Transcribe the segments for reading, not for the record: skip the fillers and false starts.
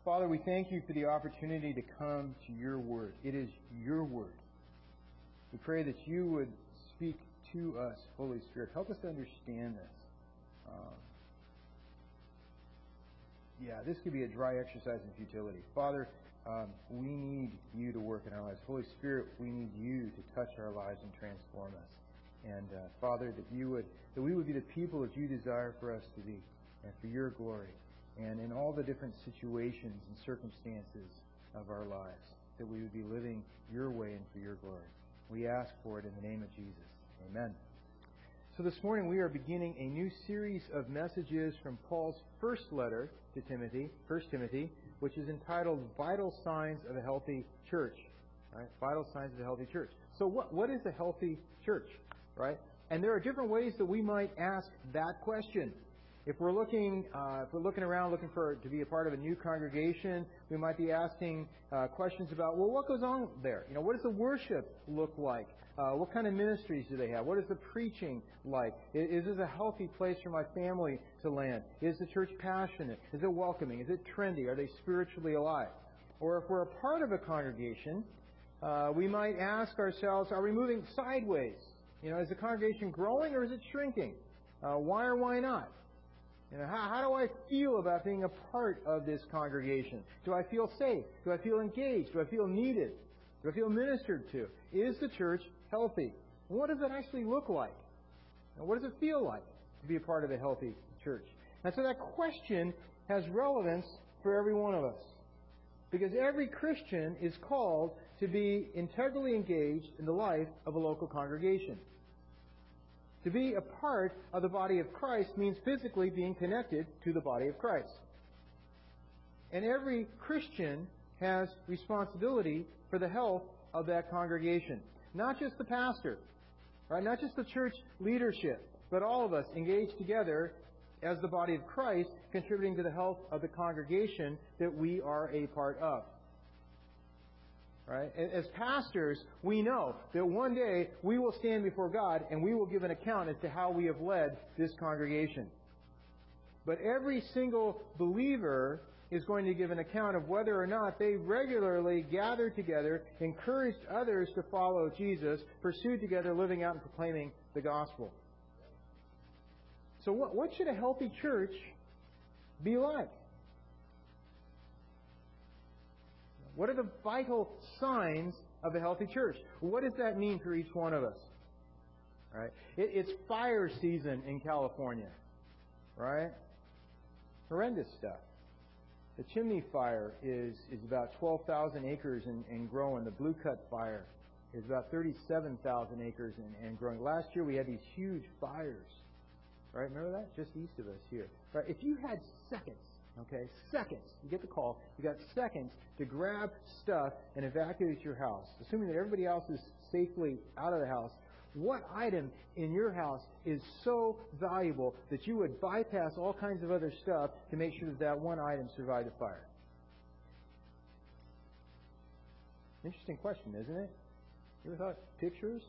Father, we thank you for the opportunity to come to your word. It is your word. We pray that you would speak to us, Holy Spirit. Help us to understand this. This could be a dry exercise in futility. Father, we need you to work in our lives. Holy Spirit, we need you to touch our lives and transform us. And Father, that we would be the people that you desire for us to be, and for your glory, and in all the different situations and circumstances of our lives, that we would be living your way and for your glory. We ask for it in the name of Jesus. Amen. So this morning we are beginning a new series of messages from Paul's first letter to Timothy, 1 Timothy, which is entitled Vital Signs of a Healthy Church. Right? Vital Signs of a Healthy Church. So what is a healthy church? Right? And there are different ways that we might ask that question. If we're looking around, looking to be a part of a new congregation, we might be asking questions about, what goes on there? What does the worship look like? What kind of ministries do they have? What is the preaching like? Is this a healthy place for my family to land? Is the church passionate? Is it welcoming? Is it trendy? Are they spiritually alive? Or if we're a part of a congregation, we might ask ourselves, are we moving sideways? Is the congregation growing or is it shrinking? Why or why not? How do I feel about being a part of this congregation? Do I feel safe? Do I feel engaged? Do I feel needed? Do I feel ministered to? Is the church healthy? What does it actually look like? And what does it feel like to be a part of a healthy church? And so that question has relevance for every one of us. Because every Christian is called to be integrally engaged in the life of a local congregation. To be a part of the body of Christ means physically being connected to the body of Christ. And every Christian has responsibility for the health of that congregation. Not just the pastor, right? Not just the church leadership, but all of us engaged together as the body of Christ, contributing to the health of the congregation that we are a part of. Right? As pastors, we know that one day we will stand before God and we will give an account as to how we have led this congregation. But every single believer is going to give an account of whether or not they regularly gathered together, encouraged others to follow Jesus, pursued together living out and proclaiming the gospel. So what should a healthy church be like? What are the vital signs of a healthy church? What does that mean for each one of us? Right? It's fire season in California. Right? Horrendous stuff. The chimney fire is about 12,000 acres and growing. The Blue Cut fire is about 37,000 acres and growing. Last year we had these huge fires. Right? Remember that? Just east of us here. Right? If you had seconds, you get the call, you got seconds to grab stuff and evacuate your house, assuming that everybody else is safely out of the house, what item in your house is so valuable that you would bypass all kinds of other stuff to make sure that one item survived the fire? Interesting question, isn't it? You ever thought pictures?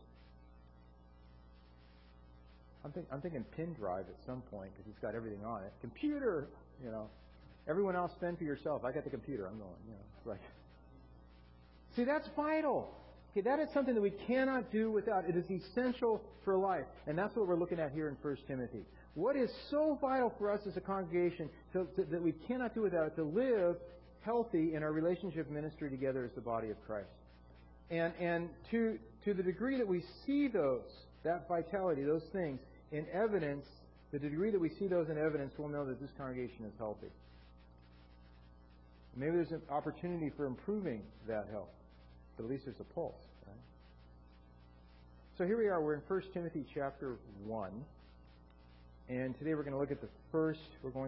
I'm thinking pen drive at some point because it's got everything on it. Computer, Everyone else fend for yourself. I got the computer. I'm going, Right. See, that's vital. Okay, that is something that we cannot do without. It is essential for life. And that's what we're looking at here in 1 Timothy. What is so vital for us as a congregation that we cannot do without, to live healthy in our relationship ministry together as the body of Christ. And to the degree that we see that vitality, those things in evidence, the degree that we see those in evidence, we'll know that this congregation is healthy. Maybe there's an opportunity for improving that health, but at least there's a pulse. Right? So here we are. We're in 1 Timothy chapter 1, and today we're going to look at the first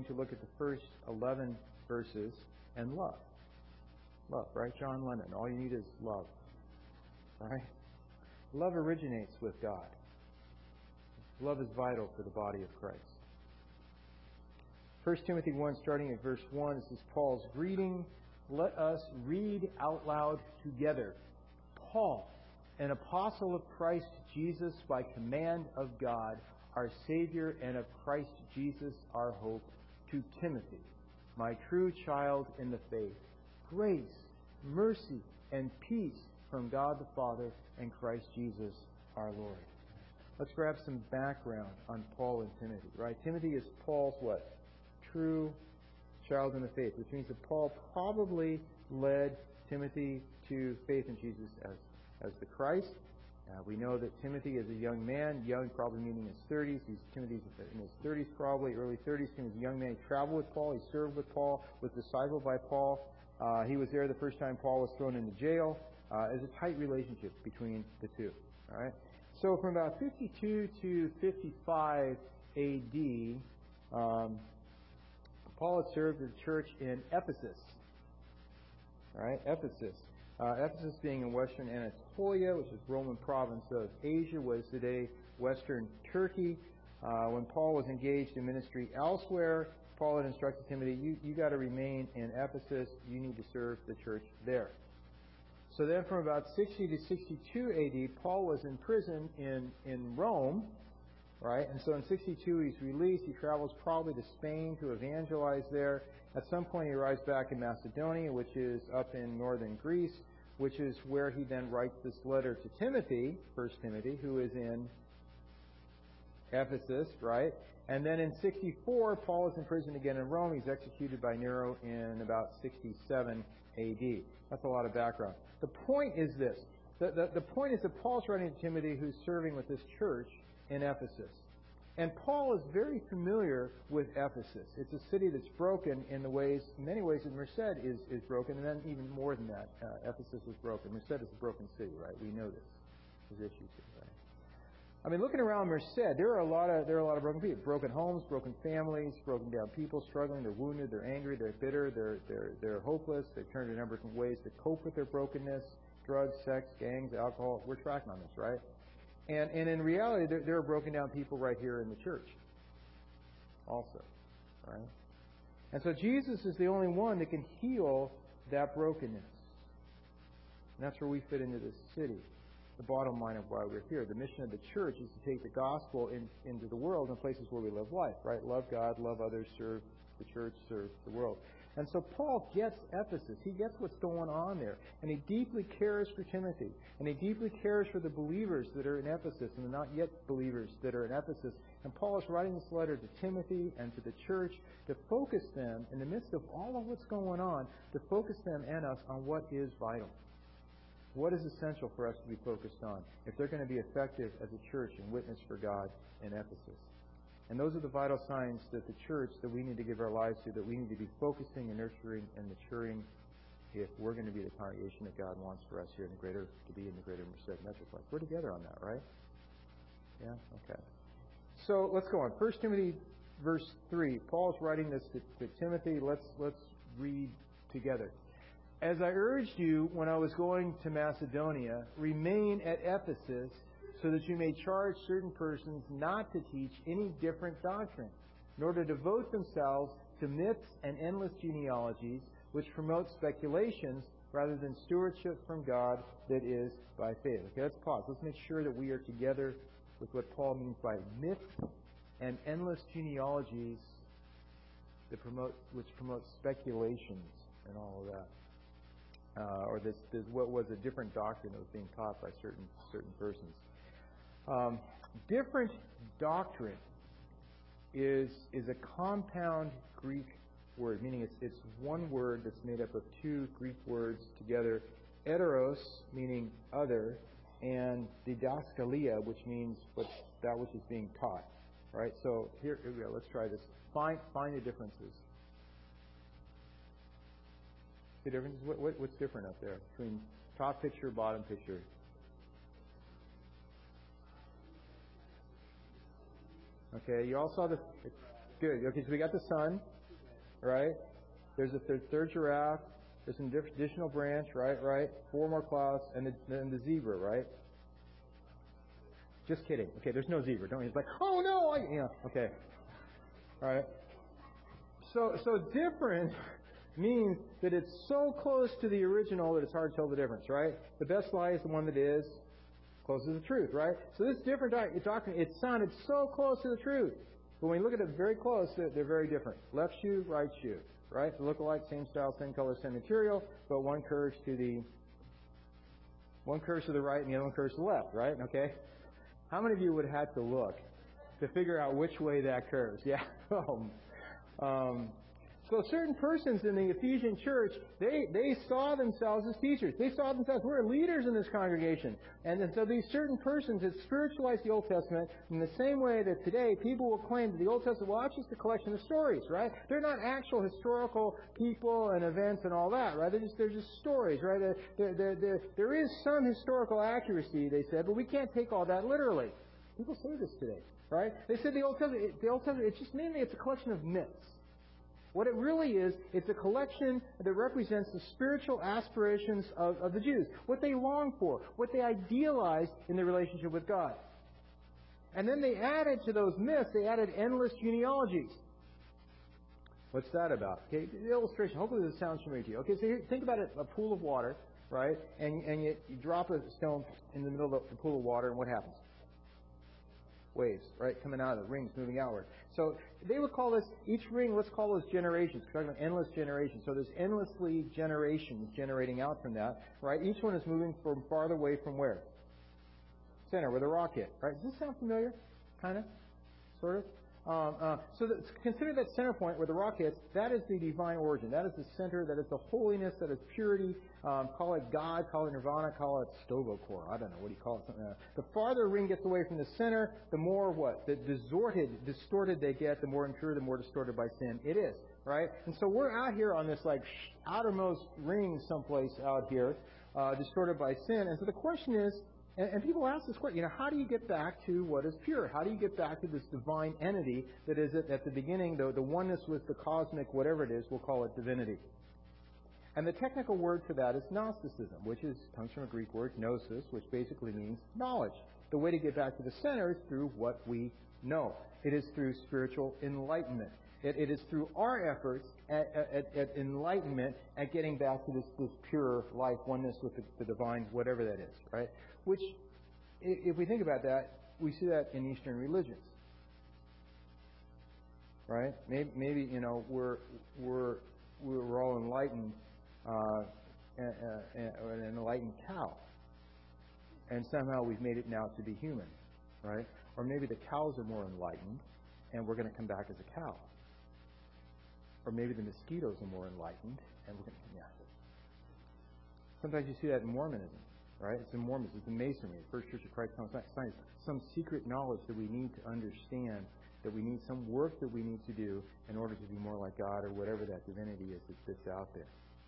11 verses and love. Love, right? John Lennon. All you need is love. Right? Love originates with God. Love is vital for the body of Christ. 1 Timothy 1, starting at verse 1, this is Paul's greeting. Let us read out loud together. Paul, an apostle of Christ Jesus by command of God, our Savior, and of Christ Jesus, our hope, to Timothy, my true child in the faith. Grace, mercy, and peace from God the Father and Christ Jesus our Lord. Let's grab some background on Paul and Timothy, right? Timothy is Paul's what? True child in the faith, which means that Paul probably led Timothy to faith in Jesus as the Christ. We know that Timothy is a young man, young probably meaning his 30s. Timothy's in his 30s probably, early 30s. Timothy's a young man. He traveled with Paul. He served with Paul, was discipled by Paul. He was there the first time Paul was thrown into jail. There's a tight relationship between the two. All right. So from about 52 to 55 A.D., Paul had served the church in Ephesus. All right, Ephesus. Ephesus being in western Anatolia, which is Roman province of Asia, was today western Turkey. When Paul was engaged in ministry elsewhere, Paul had instructed Timothy, you got to remain in Ephesus. You need to serve the church there. So then from about 60 to 62 A.D., Paul was in prison in Rome, right? And so in 62 he's released. He travels probably to Spain to evangelize there. At some point he arrives back in Macedonia, which is up in northern Greece, which is where he then writes this letter to Timothy, 1 Timothy, who is in Ephesus, right? And then in 64, Paul is in prison again in Rome. He's executed by Nero in about 67 A.D. That's a lot of background. The point is this. The point is that Paul's writing to Timothy, who's serving with this church in Ephesus. And Paul is very familiar with Ephesus. It's a city that's broken in many ways that Merced is broken, and then even more than that, Ephesus was broken. Merced is a broken city, right? We know this. There's issues here, right? I mean, looking around Merced, there are a lot of broken people, broken homes, broken families, broken down people, struggling. They're wounded, they're angry, they're bitter, they're hopeless. They've turned to a number of different ways to cope with their brokenness: drugs, sex, gangs, alcohol. We're tracking on this, right? And in reality, there are broken down people right here in the church also, right? And so Jesus is the only one that can heal that brokenness. And that's where we fit into this city. The bottom line of why we're here. The mission of the church is to take the gospel into the world in places where we live life, right? Love God, love others, serve the church, serve the world. And so Paul gets Ephesus. He gets what's going on there. And he deeply cares for Timothy. And he deeply cares for the believers that are in Ephesus and the not yet believers that are in Ephesus. And Paul is writing this letter to Timothy and to the church to focus them, in the midst of all of what's going on, to focus them and us on what is vital. What is essential for us to be focused on if they're going to be effective as a church and witness for God in Ephesus? And those are the vital signs that the church that we need to give our lives to, that we need to be focusing and nurturing and maturing if we're going to be the congregation that God wants for us here in the greater Merced Metroplex. We're together on that, right? Yeah? Okay. So let's go on. 1 Timothy verse 3. Paul's writing this to Timothy. Let's read together. As I urged you when I was going to Macedonia, remain at Ephesus, so that you may charge certain persons not to teach any different doctrine, nor to devote themselves to myths and endless genealogies, which promote speculations rather than stewardship from God that is by faith. Okay, let's pause. Let's make sure that we are together with what Paul means by myths and endless genealogies which promote speculations and all of that. Or this what was a different doctrine that was being taught by certain persons. Different doctrine is a compound Greek word, meaning it's one word that's made up of two Greek words together: heteros, meaning other, and didaskalia, which means that which is being taught. Right? So here we go. Let's try this. Find the differences. The differences. What's different up there between top picture, bottom picture? Okay, you all saw the... Good. Okay, so we got the sun, right? There's a third giraffe. There's an additional branch, right? 4 more clouds, and the zebra, right? Just kidding. Okay, there's no zebra. Don't. He's like, oh no! Okay. All right. So different means that it's so close to the original that it's hard to tell the difference, right? The best lie is the one that is close to the truth, right? So this different doctrine, it sounded so close to the truth. But when you look at it very close, they're very different. Left shoe, right shoe. right? The look-alike, same style, same color, same material, but one curves to the right and the other one curves to the left, right? Okay? How many of you would have had to look to figure out which way that curves? Yeah. So certain persons in the Ephesian church, they saw themselves as teachers. They saw themselves, we're leaders in this congregation. And so these certain persons had spiritualized the Old Testament in the same way that today people will claim that the Old Testament, well, that's just a collection of stories, right? They're not actual historical people and events and all that, right? They're just stories, right? There is some historical accuracy, they said, but we can't take all that literally. People say this today, right? They said the Old Testament, it's just mainly it's a collection of myths. What it really is, it's a collection that represents the spiritual aspirations of the Jews, what they long for, what they idealized in their relationship with God. And then they added to those myths, they added endless genealogies. What's that about? Okay, the illustration, hopefully this sounds familiar to you. Okay, so here, think about a pool of water, right? And you drop a stone in the middle of the pool of water, and what happens? Waves, right, coming out of the rings, moving outward. So they would call this, each ring, let's call those generations. We're talking about endless generations. So there's endlessly generations generating out from that, right? Each one is moving from farther away from where? Center, where the rock hit, right? Does this sound familiar? Kind of? Sort of? Consider that center point where the rock hits. That is the divine origin. That is the center. That is the holiness. That is purity. Call it God. Call it Nirvana. Call it Sto-Vo-Kor. I don't know. What do you call it? Something like that. The farther a ring gets away from the center, the more what? The distorted they get, the more impure, the more distorted by sin it is. Right? And so we're out here on this like outermost ring someplace out here, distorted by sin. And so the question is, and people ask this question, how do you get back to what is pure? How do you get back to this divine entity that is at the beginning, the oneness with the cosmic, whatever it is, we'll call it divinity. And the technical word for that is Gnosticism, which comes from a Greek word, gnosis, which basically means knowledge. The way to get back to the center is through what we know. It is through spiritual enlightenment. It is through our efforts at enlightenment, at getting back to this pure life, oneness with the divine, whatever that is, right? Which, if we think about that, we see that in Eastern religions, right? Maybe we're all enlightened, an enlightened cow, and somehow we've made it now to be human, right? Or maybe the cows are more enlightened, and we're going to come back as a cow. Or maybe the mosquitoes are more enlightened, and we're going to, Sometimes you see that in Mormonism, right? It's in Mormonism, it's in Masonry, the First Church of Christ Covenant Science. Some secret knowledge that we need to understand, that we need some work that we need to do in order to be more like God, or whatever that divinity is that sits out there.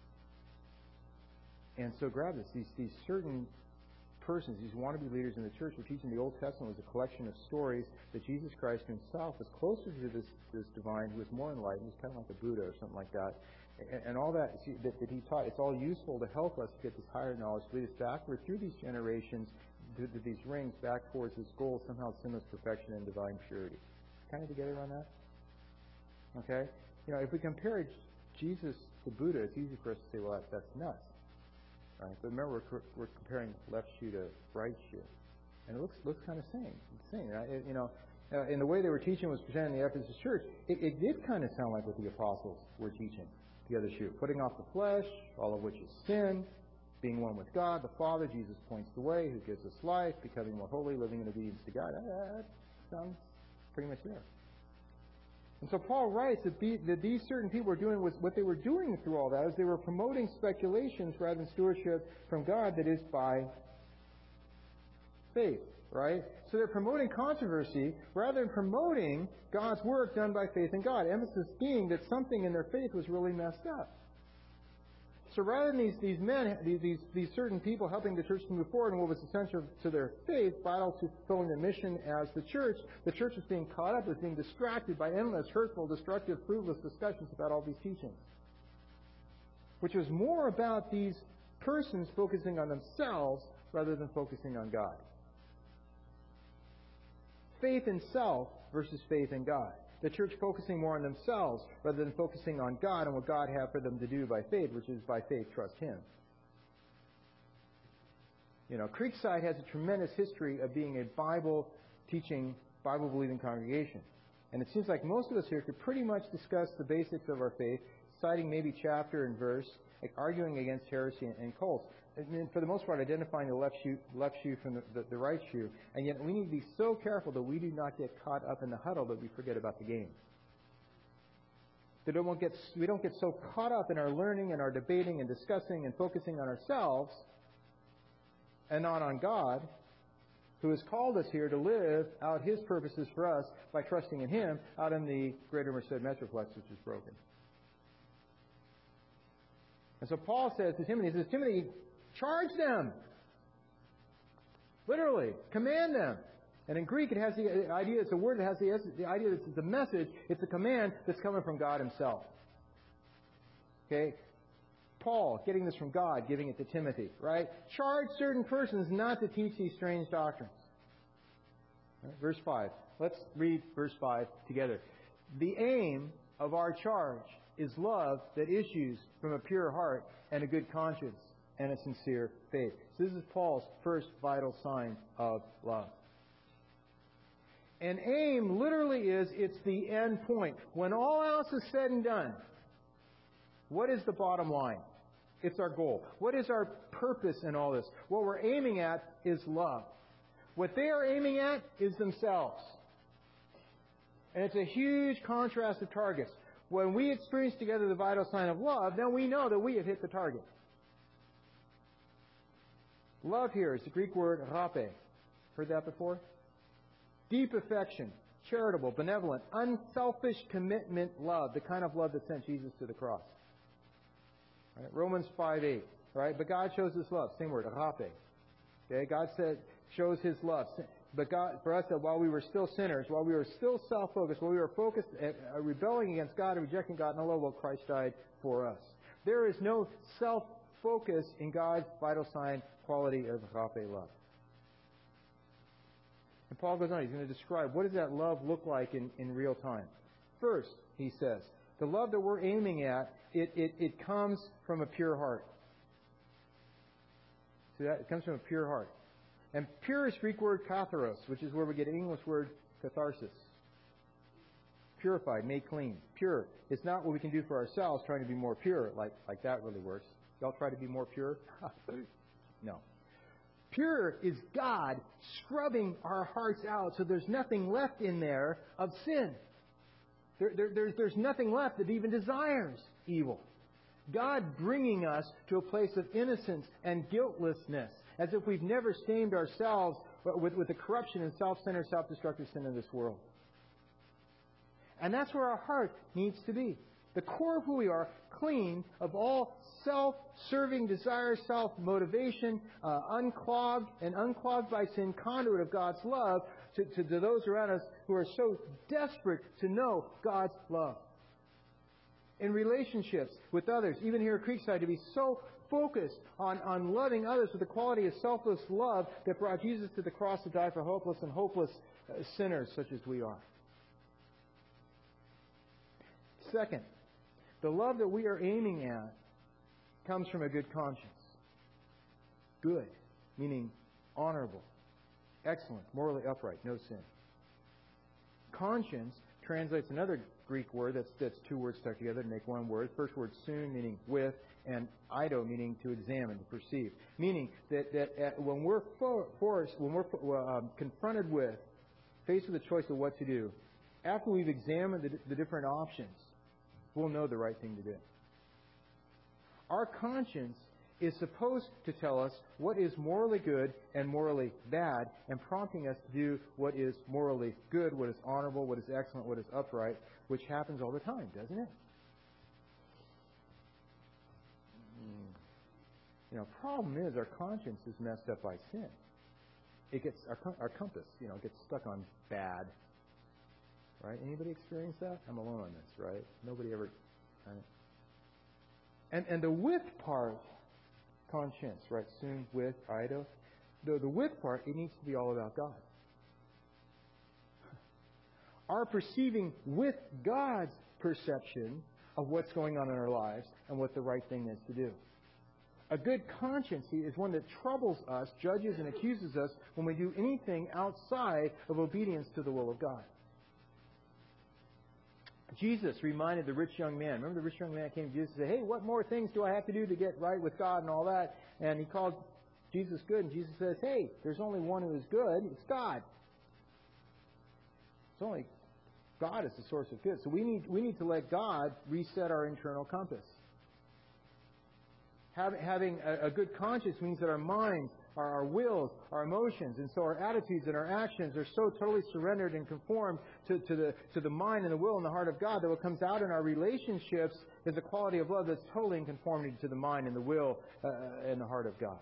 And so grab this. These certain persons, these wannabe leaders in the church, were teaching the Old Testament was a collection of stories that Jesus Christ himself was closer to this divine, who was more enlightened. He's kind of like a Buddha or something like that. And all that he taught, it's all useful to help us get this higher knowledge, to lead us backward through these generations, to these rings, back towards this goal, somehow sinless perfection and divine purity. Kind of together on that? Okay? If we compare Jesus to Buddha, it's easy for us to say, well, that's nuts. Right? But remember, we're comparing left shoe to right shoe. And it looks kind of same. Right? In the way they were teaching was presented in the Ephesus church, it did kind of sound like what the apostles were teaching. The other shoe, putting off the flesh, all of which is sin, being one with God, the Father, Jesus points the way, who gives us life, becoming more holy, living in obedience to God. That sounds pretty much there. And so Paul writes that these certain people were doing what they were doing through all that is they were promoting speculations rather than stewardship from God that is by faith, right? So they're promoting controversy rather than promoting God's work done by faith in God. Emphasis being that something in their faith was really messed up. So rather than these certain people helping the church to move forward in what was essential to their faith, vital to fulfilling their mission as the church was being caught up, was being distracted by endless, hurtful, destructive, fruitless discussions about all these teachings. Which was more about these persons focusing on themselves rather than focusing on God. Faith in self versus faith in God. The church focusing more on themselves rather than focusing on God and what God had for them to do by faith, which is by faith trust Him. Creekside has a tremendous history of being a Bible-teaching, Bible-believing congregation. And it seems like most of us here could pretty much discuss the basics of our faith citing maybe chapter and verse, like arguing against heresy and cults. And for the most part, identifying the left shoe from the right shoe. And yet we need to be so careful that we do not get caught up in the huddle that we forget about the game. That we don't get so caught up in our learning and our debating and discussing and focusing on ourselves and not on God, who has called us here to live out His purposes for us by trusting in Him out in the greater Merced Metroplex, which is broken. And so Paul says to Timothy, he says, Timothy, charge them. Literally, command them. And in Greek, it has the idea, it's a word that has the idea that it's a message, it's a command that's coming from God Himself. Okay? Paul, getting this from God, giving it to Timothy, right? Charge certain persons not to teach these strange doctrines. Right? Verse 5. Let's read verse 5 together. The aim of our charge is love that issues from a pure heart and a good conscience and a sincere faith. So this is Paul's first vital sign of love. And aim literally it's the end point. When all else is said and done, what is the bottom line? It's our goal. What is our purpose in all this? What we're aiming at is love. What they are aiming at is themselves. And it's a huge contrast of targets. When we experience together the vital sign of love, then we know that we have hit the target. Love here is the Greek word agape. Heard that before? Deep affection, charitable, benevolent, unselfish commitment love, the kind of love that sent Jesus to the cross. Right? Romans 5:8, right? But God shows His love, same word, agape. Okay, God shows His love. But God, for us, that while we were still sinners, while we were still self-focused, while we were focused, rebelling against God and rejecting God, no love, Christ died for us. There is no self-focus in God's vital sign quality of agape love. And Paul goes on, he's going to describe what does that love look like in real time. First, he says, the love that we're aiming at, it comes from a pure heart. See that? It comes from a pure heart. And pure is Greek word katharos, which is where we get the English word catharsis. Purified, made clean, pure. It's not what we can do for ourselves, trying to be more pure, like that really works. Y'all try to be more pure? No. Pure is God scrubbing our hearts out so there's nothing left in there of sin. There's nothing left that even desires evil. God bringing us to a place of innocence and guiltlessness, as if we've never stained ourselves with the corruption and self-centered, self-destructive sin of this world. And that's where our heart needs to be. The core of who we are, clean of all self-serving desires, self-motivation, unclogged by sin, conduit of God's love to those around us who are so desperate to know God's love. In relationships with others, even here at Creekside, to be so focused on loving others with the quality of selfless love that brought Jesus to the cross to die for hopeless and hopeless sinners such as we are. Second, the love that we are aiming at comes from a good conscience. Good, meaning honorable, excellent, morally upright, no sin. Conscience translates another Greek word that's two words stuck together to make one word. First word, soon, meaning with, and eido, meaning to examine, to perceive. Meaning that when we're confronted with, faced with the choice of what to do, after we've examined the different options, we'll know the right thing to do. Our conscience is supposed to tell us what is morally good and morally bad, and prompting us to do what is morally good, what is honorable, what is excellent, what is upright, which happens all the time, doesn't it? You know, problem is our conscience is messed up by sin. It gets our compass, gets stuck on bad. Right? Anybody experience that? I'm alone on this, right? Nobody ever. Right? And the with part, conscience, right? Soon, with, eido. The with part, it needs to be all about God. Our perceiving with God's perception of what's going on in our lives and what the right thing is to do. A good conscience is one that troubles us, judges and accuses us when we do anything outside of obedience to the will of God. Jesus reminded the rich young man. Remember the rich young man came to Jesus and said, hey, what more things do I have to do to get right with God and all that? And he called Jesus good. And Jesus says, hey, there's only one who is good. It's God. It's only God is the source of good. So we need to let God reset our internal compass. Having a good conscience means that our minds, our wills, our emotions, and so our attitudes and our actions are so totally surrendered and conformed to the mind and the will and the heart of God that what comes out in our relationships is a quality of love that's totally in conformity to the mind and the will and the heart of God.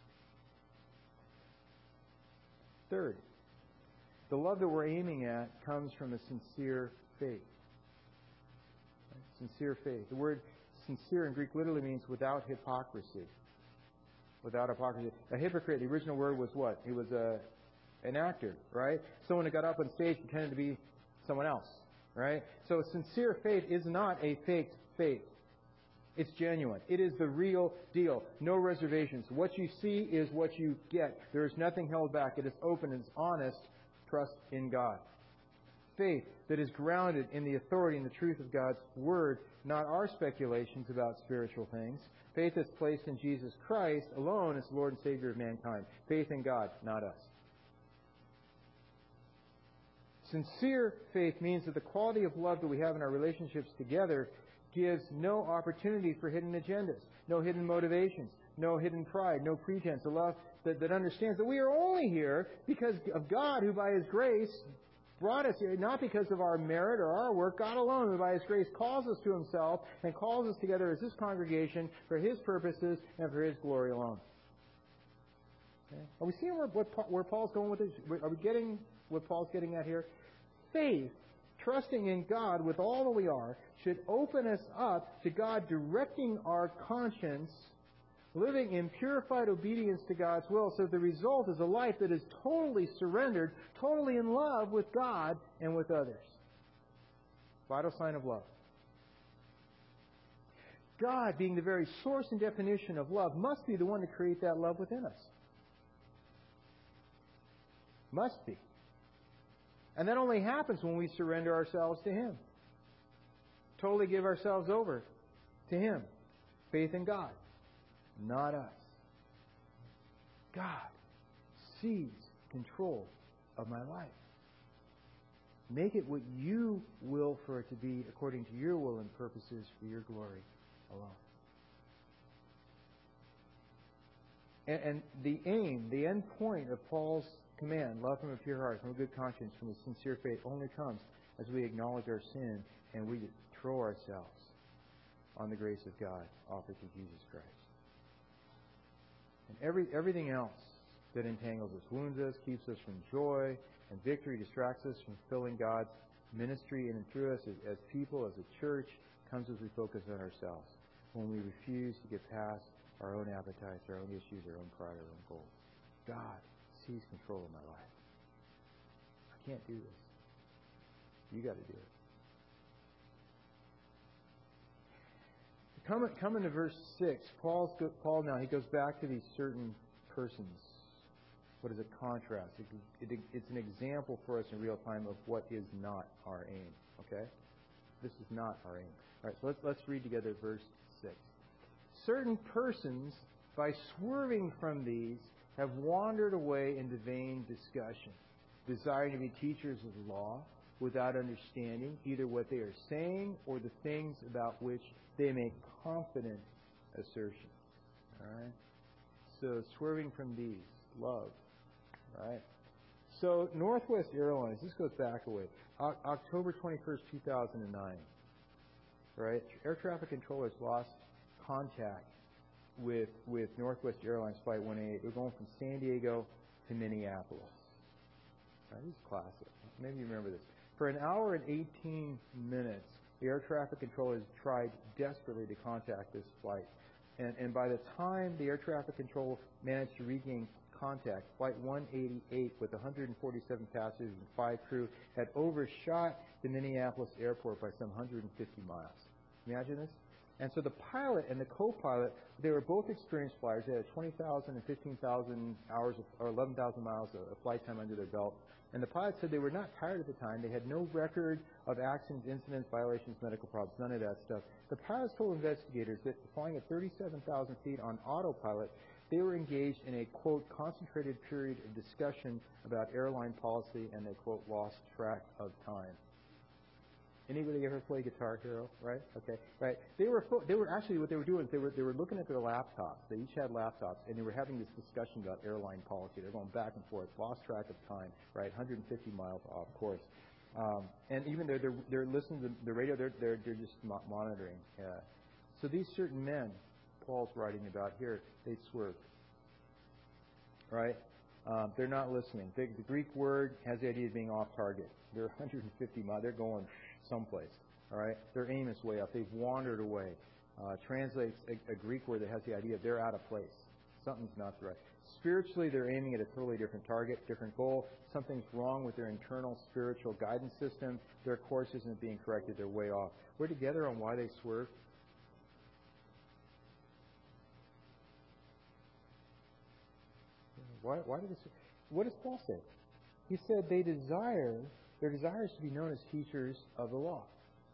Third, the love that we're aiming at comes from a sincere faith. Right? Sincere faith. The word sincere in Greek literally means without hypocrisy. Without hypocrisy. A hypocrite, the original word was what? He was an actor, right? Someone who got up on stage pretended to be someone else, right? So sincere faith is not a faked faith. It's genuine. It is the real deal. No reservations. What you see is what you get. There is nothing held back. It is open and it's honest. Trust in God. Faith that is grounded in the authority and the truth of God's Word, not our speculations about spiritual things. Faith that's placed in Jesus Christ alone as Lord and Savior of mankind. Faith in God, not us. Sincere faith means that the quality of love that we have in our relationships together gives no opportunity for hidden agendas, no hidden motivations, no hidden pride, no pretense. A love that understands that we are only here because of God who by His grace brought us here, not because of our merit or our work. God alone, who by His grace calls us to Himself and calls us together as His congregation for His purposes and for His glory alone. Okay? Are we seeing where Paul's going with this? Are we getting what Paul's getting at here? Faith, trusting in God with all that we are, should open us up to God directing our conscience, living in purified obedience to God's will, so the result is a life that is totally surrendered, totally in love with God and with others. Vital sign of love. God, being the very source and definition of love, must be the one to create that love within us. Must be. And that only happens when we surrender ourselves to Him. Totally give ourselves over to Him. Faith in God. Not us. God seize control of my life. Make it what you will for it to be according to your will and purposes for your glory alone. And the aim, the end point of Paul's command, love from a pure heart, from a good conscience, from a sincere faith, only comes as we acknowledge our sin and we throw ourselves on the grace of God offered to Jesus Christ. And everything else that entangles us, wounds us, keeps us from joy and victory, distracts us from fulfilling God's ministry in and through us as people, as a church, comes as we focus on ourselves. When we refuse to get past our own appetites, our own issues, our own pride, our own goals. God seize control of my life. I can't do this. You got to do it. Coming to verse 6, Paul now, he goes back to these certain persons. What is a contrast? It's an example for us in real time of what is not our aim. Okay? This is not our aim. All right, so let's read together verse 6. Certain persons, by swerving from these, have wandered away into vain discussion, desiring to be teachers of the law without understanding either what they are saying or the things about which they make confident assertion. All right? So swerving from these, love. All right? So Northwest Airlines, this goes back a way. October 21st, 2009. Right? Air traffic controllers lost contact with Northwest Airlines Flight 188. They're going from San Diego to Minneapolis. Right? This is classic. Maybe you remember this. For an hour and 18 minutes, the air traffic controllers tried desperately to contact this flight. And by the time the air traffic control managed to regain contact, Flight 188 with 147 passengers and 5 crew had overshot the Minneapolis airport by some 150 miles. Imagine this. And so the pilot and the co-pilot, they were both experienced flyers. They had 20,000 and 15,000 hours or 11,000 miles of flight time under their belt. And the pilot said they were not tired at the time. They had no record of accidents, incidents, violations, medical problems, none of that stuff. The pilots told investigators that flying at 37,000 feet on autopilot, they were engaged in a, quote, concentrated period of discussion about airline policy, and they, quote, lost track of time. Anybody ever play Guitar Hero, right? Okay, right. They were actually, what they were doing is they were looking at their laptops. They each had laptops, and they were having this discussion about airline policy. They're going back and forth, lost track of time, right? 150 miles off course. And even they're listening to the radio. They're just monitoring. So these certain men, Paul's writing about here, they swerve, right? They're not listening. The Greek word has the idea of being off target. They're 150 miles. They're going someplace. All right. Their aim is way up. They've wandered away. Translates a Greek word that has the idea of they're out of place. Something's not right. Spiritually, they're aiming at a totally different target, different goal. Something's wrong with their internal spiritual guidance system. Their course isn't being corrected. They're way off. We're together on why they swerve. Why did this? What does Paul say? He said their desire is to be known as teachers of the law.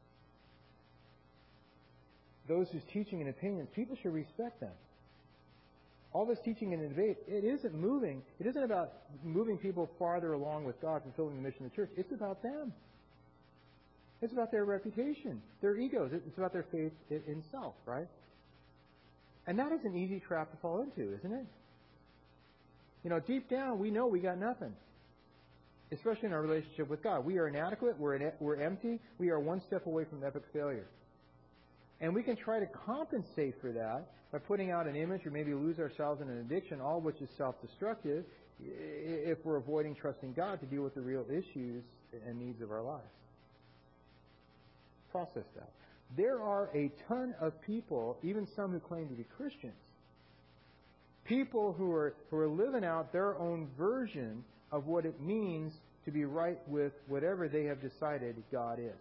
Those whose teaching and opinions, people should respect them. All this teaching and debate, it isn't about moving people farther along with God, fulfilling the mission of the church. It's about them. It's about their reputation, their egos. It's about their faith in self, right? And that is an easy trap to fall into, isn't it? You know, deep down, we know we got nothing, especially in our relationship with God. We are inadequate. We're empty. We are one step away from epic failure. And we can try to compensate for that by putting out an image or maybe lose ourselves in an addiction, all of which is self-destructive, if we're avoiding trusting God to deal with the real issues and needs of our lives. Process that. There are a ton of people, even some who claim to be Christians, people who are living out their own version of what it means to be right with whatever they have decided God is.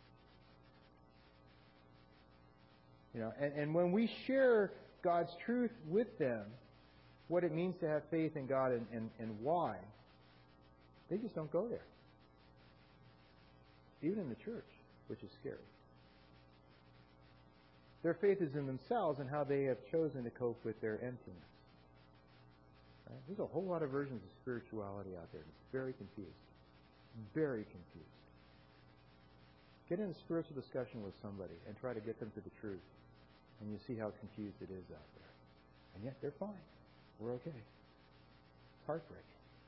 You know, and when we share God's truth with them, what it means to have faith in God and why, they just don't go there. Even in the church, which is scary. Their faith is in themselves and how they have chosen to cope with their emptiness. Right? There's a whole lot of versions of spirituality out there. It's very confused. Very confused. Get in a spiritual discussion with somebody and try to get them to the truth. And you see how confused it is out there. And yet they're fine. We're okay. It's heartbreaking.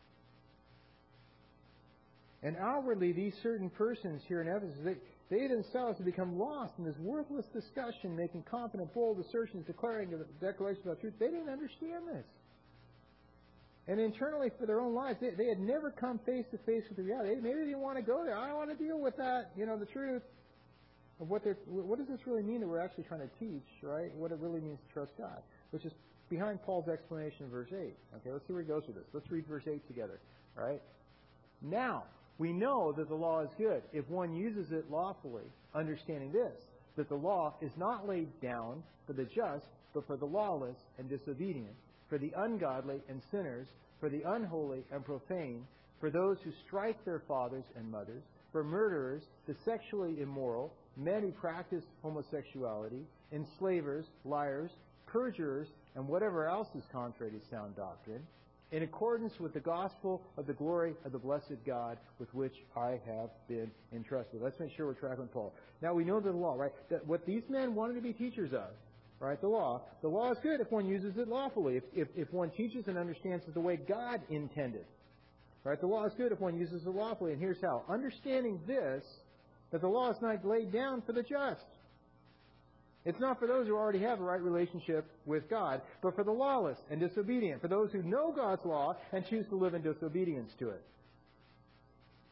And outwardly, these certain persons here in Ephesus, they themselves have become lost in this worthless discussion, making confident, bold assertions, declaring the declaration about truth. They didn't understand this. And internally, for their own lives, they had never come face to face with the reality. Maybe they didn't want to go there. I don't want to deal with that, the truth of what does this really mean that we're actually trying to teach, right? What it really means to trust God, which is behind Paul's explanation in verse 8. Okay, let's see where he goes with this. Let's read verse 8 together, all right? Now, we know that the law is good if one uses it lawfully, understanding this, that the law is not laid down for the just, but for the lawless and disobedient, for the ungodly and sinners, for the unholy and profane, for those who strike their fathers and mothers, for murderers, the sexually immoral, men who practice homosexuality, enslavers, liars, perjurers, and whatever else is contrary to sound doctrine, in accordance with the gospel of the glory of the blessed God with which I have been entrusted. Let's make sure we're tracking Paul. Now we know the law, right? That what these men wanted to be teachers of, right? The law is good if one uses it lawfully, if one teaches and understands it the way God intended. Right? The law is good if one uses it lawfully, and here's how. Understanding this, that the law is not laid down for the just. It's not for those who already have a right relationship with God, but for the lawless and disobedient, for those who know God's law and choose to live in disobedience to it.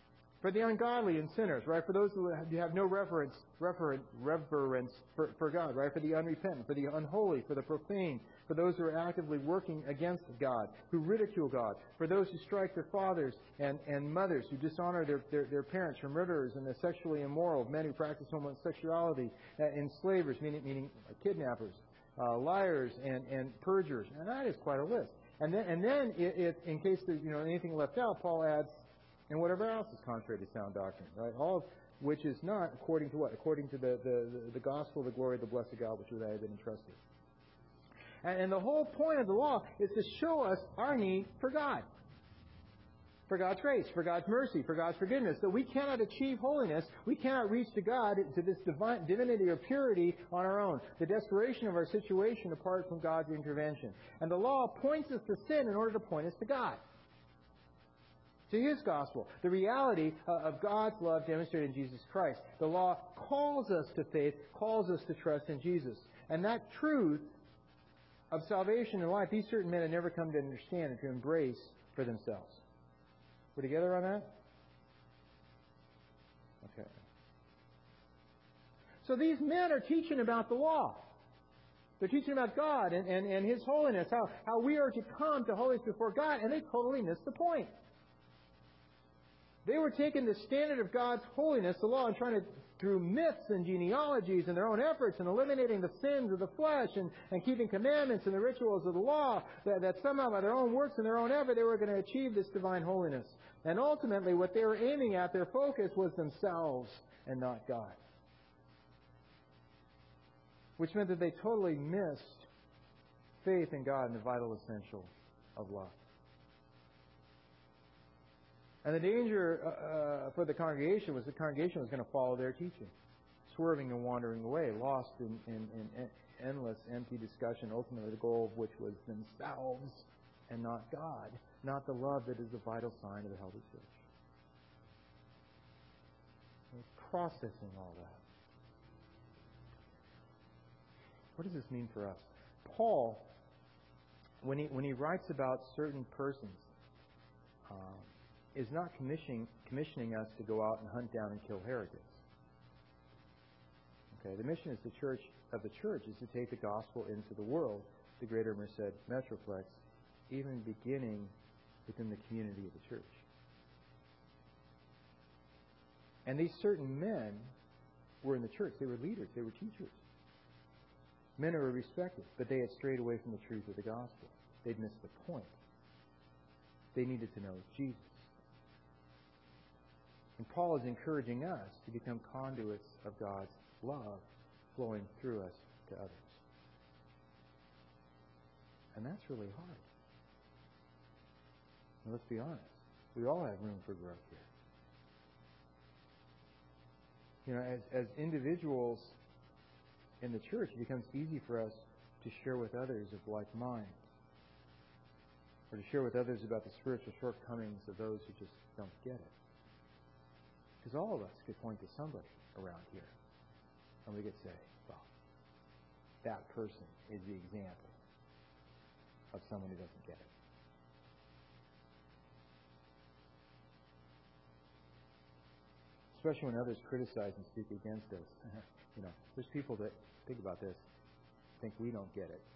For the ungodly and sinners, right? For those who have no reverence for God, right? For the unrepentant, for the unholy, for the profane, for those who are actively working against God, who ridicule God, for those who strike their fathers and mothers, who dishonor their parents, for murderers and the sexually immoral, men who practice homosexuality, enslavers, meaning kidnappers, liars and perjurers, and that is quite a list. And then, in case there's anything left out, Paul adds, and whatever else is contrary to sound doctrine, right? All of which is not according to what? According to the gospel of the glory of the blessed God, which I have been entrusted. And the whole point of the law is to show us our need for God. For God's grace, for God's mercy, for God's forgiveness. That we cannot achieve holiness, we cannot reach to God, to this divinity or purity on our own. The desperation of our situation apart from God's intervention. And the law points us to sin in order to point us to God. To His gospel, the reality of God's love demonstrated in Jesus Christ. The law calls us to faith, calls us to trust in Jesus. And that truth of salvation and life, these certain men had never come to understand and to embrace for themselves. We're together on that? Okay. So these men are teaching about the law. They're teaching about God and His holiness, how we are to come to holiness before God, and they totally missed the point. They were taking the standard of God's holiness, the law, and trying to, through myths and genealogies and their own efforts, and eliminating the sins of the flesh and keeping commandments and the rituals of the law, that somehow by their own works and their own effort they were going to achieve this divine holiness. And ultimately what they were aiming at, their focus was themselves and not God. Which meant that they totally missed faith in God and the vital essential of love. And the danger for the congregation was going to follow their teaching, swerving and wandering away, lost in endless, empty discussion, ultimately the goal of which was themselves and not God, not the love that is the vital sign of the healthy church. Processing all that. What does this mean for us? Paul, when he writes about certain persons, is not commissioning us to go out and hunt down and kill heretics. Okay, the mission of the church is to take the gospel into the world, the greater Merced Metroplex, even beginning within the community of the church. And these certain men were in the church. They were leaders. They were teachers. Men who were respected, but they had strayed away from the truth of the gospel. They'd missed the point. They needed to know Jesus. And Paul is encouraging us to become conduits of God's love flowing through us to others. And that's really hard. And let's be honest. We all have room for growth here. As individuals in the church, it becomes easy for us to share with others of like mind. Or to share with others about the spiritual shortcomings of those who just don't get it. Because all of us could point to somebody around here, and we could say, well, that person is the example of someone who doesn't get it. Especially when others criticize and speak against us. There's people that, think about this, think we don't get it.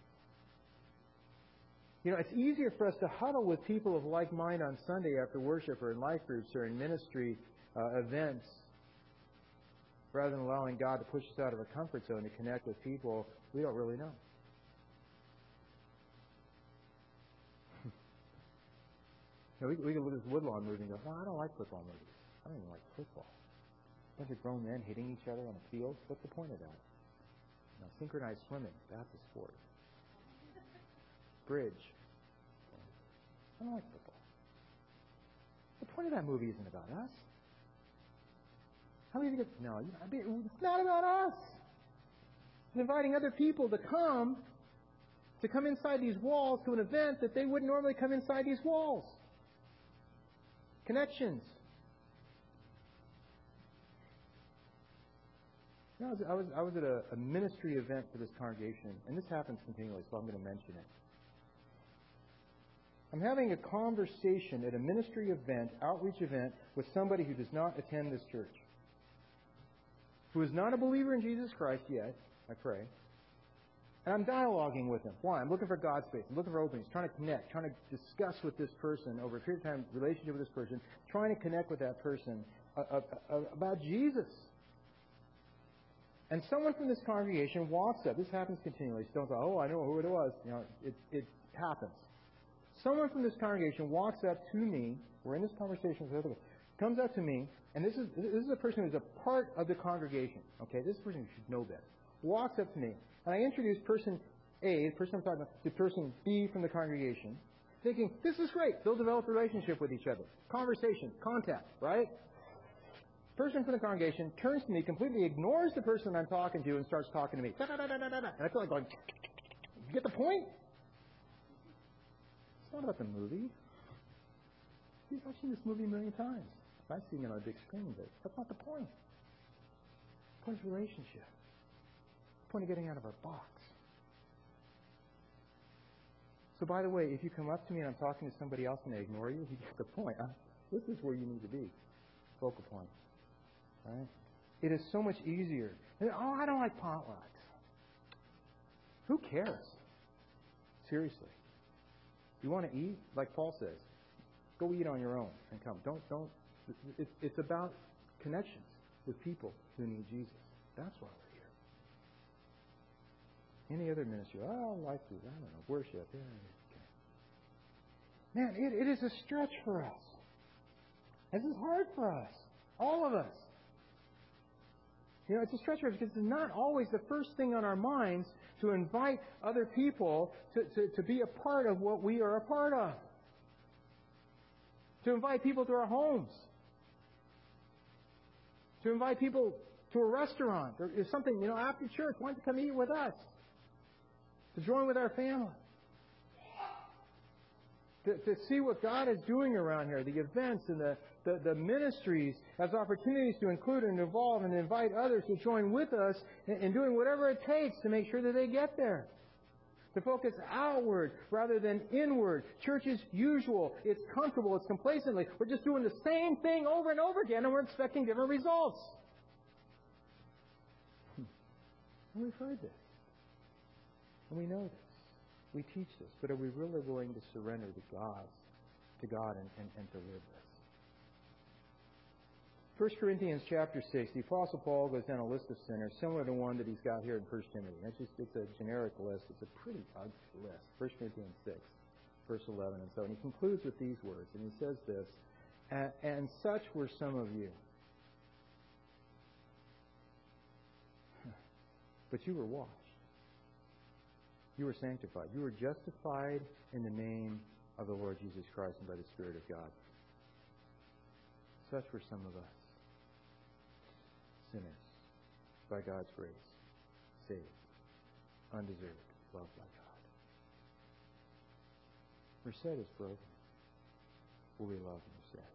It's easier for us to huddle with people of like mind on Sunday after worship or in life groups or in ministry events rather than allowing God to push us out of our comfort zone to connect with people we don't really know. We can look at this Woodlawn movie and go, well, I don't like football movies. I don't even like football. A bunch of grown men hitting each other on a field. What's the point of that? Synchronized swimming. That's a sport. Bridge. I don't like football. The point of that movie isn't about us. How many of you get... No, it's not about us. It's inviting other people to come inside these walls to an event that they wouldn't normally come inside these walls. Connections. I was at a ministry event for this congregation, and this happens continually, so I'm going to mention it. I'm having a conversation at a ministry event, outreach event, with somebody who does not attend this church, who is not a believer in Jesus Christ yet, I pray. And I'm dialoguing with them. Why? I'm looking for God's space. I'm looking for openings, trying to connect, trying to discuss with this person over a period of time, relationship with this person, trying to connect with that person about Jesus. And someone from this congregation walks up. This happens continually. So don't go, oh, I know who it was. You know, it happens. Someone from this congregation walks up to me. We're in this conversation with the other guy. Comes up to me, and this is a person who's a part of the congregation. Okay, this person should know this. Walks up to me, and I introduce person A, the person I'm talking about, to person B from the congregation, thinking, this is great. They'll develop a relationship with each other. Conversation, contact, right? Person from the congregation turns to me, completely ignores the person I'm talking to, and starts talking to me. And I feel like going, you get the point? It's not about the movie. I've seen this movie a million times. I've seen it on a big screen, but that's not the point. The point is relationship. The point of getting out of our box. So, by the way, if you come up to me and I'm talking to somebody else and they ignore you, you get the point. This is where you need to be. Focal point. Right? It is so much easier. Oh, I don't like potlucks. Who cares? Seriously. You want to eat? Like Paul says, go eat on your own and come. Don't. It's about connections with people who need Jesus. That's why we're here. Any other ministry? Oh, life is, I don't know, worship. Yeah, okay. Man, it is a stretch for us. This is hard for us. All of us. You know, it's a stretch for us because it's not always the first thing on our minds to invite other people to be a part of what we are a part of. To invite people to our homes. To invite people to a restaurant or something, you know, after church. Why don't you come eat with us? To join with our family. To see what God is doing around here, the events and the ministries as opportunities to include and involve and invite others to join with us in doing whatever it takes to make sure that they get there. To focus outward rather than inward. Church is usual. It's comfortable. It's complacently. We're just doing the same thing over and over again and we're expecting different results. And we've heard this. And we know this. We teach this. But are we really willing to surrender to God and to live this? 1 Corinthians chapter 6, the Apostle Paul goes down a list of sinners similar to one that he's got here in 1 Timothy. It's a generic list. It's a pretty ugly list. 1 Corinthians 6, verse 11 and so on. He concludes with these words, and he says this, and such were some of you. But you were washed. You were sanctified. You were justified in the name of the Lord Jesus Christ and by the Spirit of God. Such were some of us. Sinners, by God's grace, saved, undeserved, loved by God. Merced is broken. Will we love Merced?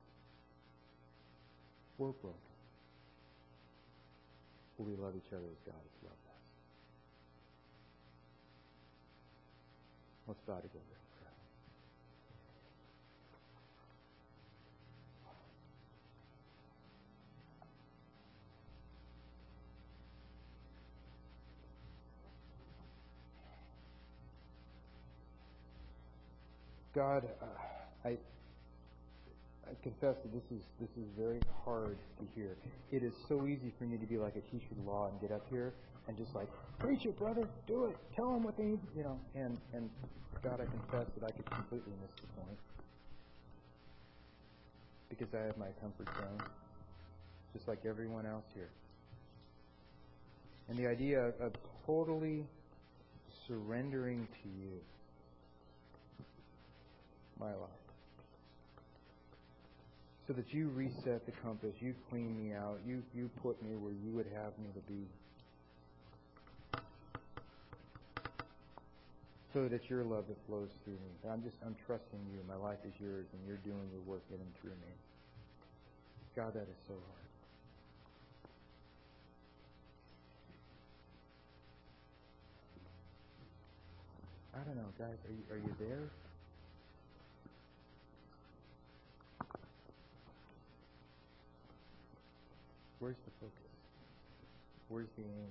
We're broken. Will we love each other as God has loved us? Let's bow together. God, I confess that this is very hard to hear. It is so easy for me to be like a teacher of law and get up here and just like, preach it, brother, do it, tell them what they need, you know. And God, I confess that I could completely miss the point because I have my comfort zone, just like everyone else here. And the idea of totally surrendering to you my life, so that you reset the compass, you clean me out, you put me where you would have me to be, so that your love that flows through me. I'm trusting you. My life is yours, and you're doing your work in and through me. God, that is so hard. I don't know, guys. Are you there? Where's the focus? Where's the aim?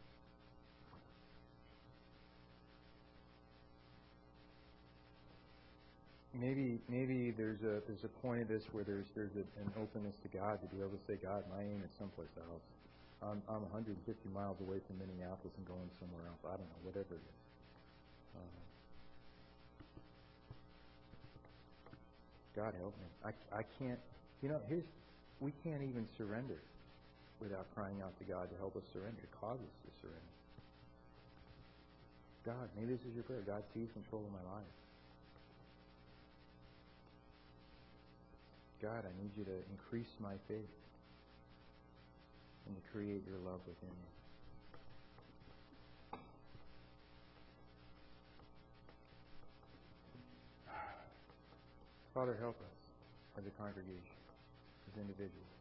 Maybe there's a point of this where there's an openness to God to be able to say, God, my aim is someplace else. I'm 150 miles away from Minneapolis and going somewhere else. I don't know, whatever it is. God help me. I can't. We can't even surrender without crying out to God to help us surrender, to cause us to surrender. God, maybe this is your prayer. God, seize control of my life. God, I need you to increase my faith and to create your love within me. Father, help us as a congregation, as individuals.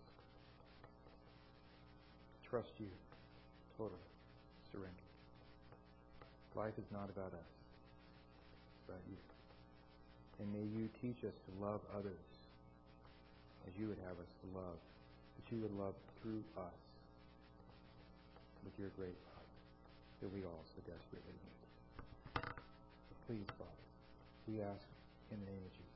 Trust you, totally, surrender. Life is not about us, it's about you. And may you teach us to love others as you would have us to love, that you would love through us with your great love that we all so desperately need. So please, Father, we ask in the name of Jesus.